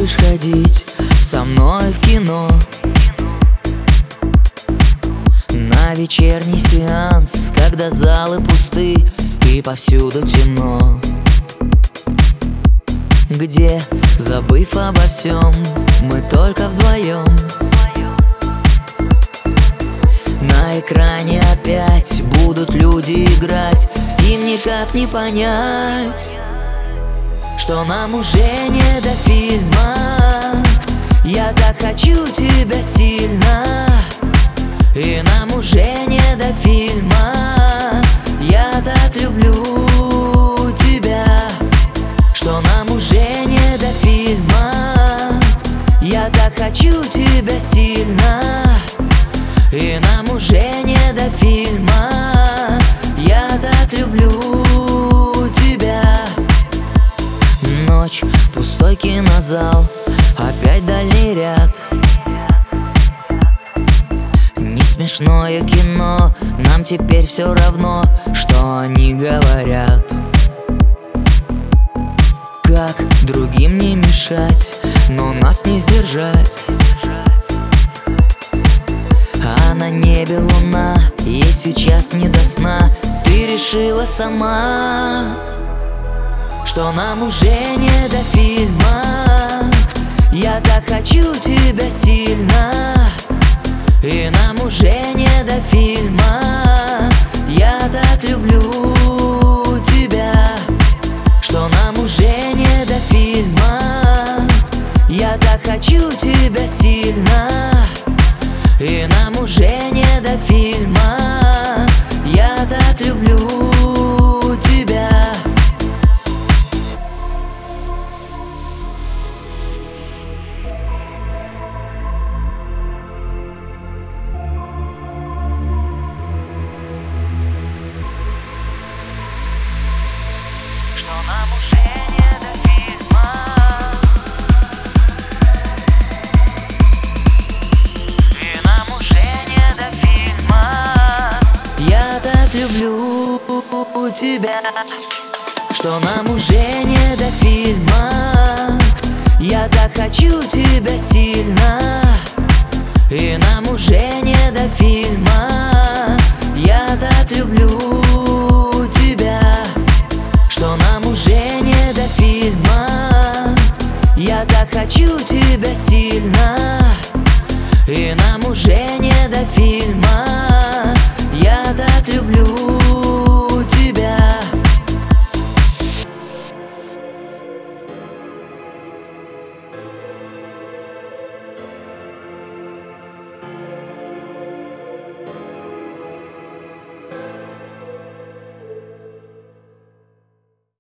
будешь ходить со мной в кино на вечерний сеанс, когда залы пусты и повсюду темно, где, забыв обо всем, мы только вдвоем. На экране опять будут люди играть, им никак не понять, что нам уже не до фильма. Я так хочу тебя сильно, и нам уже не до фильма. Я так люблю тебя, что нам уже не до фильма. Я так хочу тебя сильно, и нам уже не до фильма. Я так люблю тебя. Ночь, пустой кинозал, опять дальний ряд. Не смешное кино, нам теперь все равно, что они говорят. Как другим не мешать, но нас не сдержать. А на небе луна, ей сейчас не до сна. Ты решила сама, что нам уже не до фильма. Я так хочу тебя сильно, и нам уже не до фильма. Я так люблю тебя, что нам уже не до фильма. Я так хочу тебя сильно, и нам уже не до фильма. Я так люблю тебя. Что нам уже не до фильма. И нам уже не до фильма. Я так люблю тебя, что нам уже не до фильма. Я так хочу тебя сильно, и нам уже не до фильма. Я так люблю тебя, что нам уже не до фильма. Я так хочу тебя сильно, и нам уже не до фильма.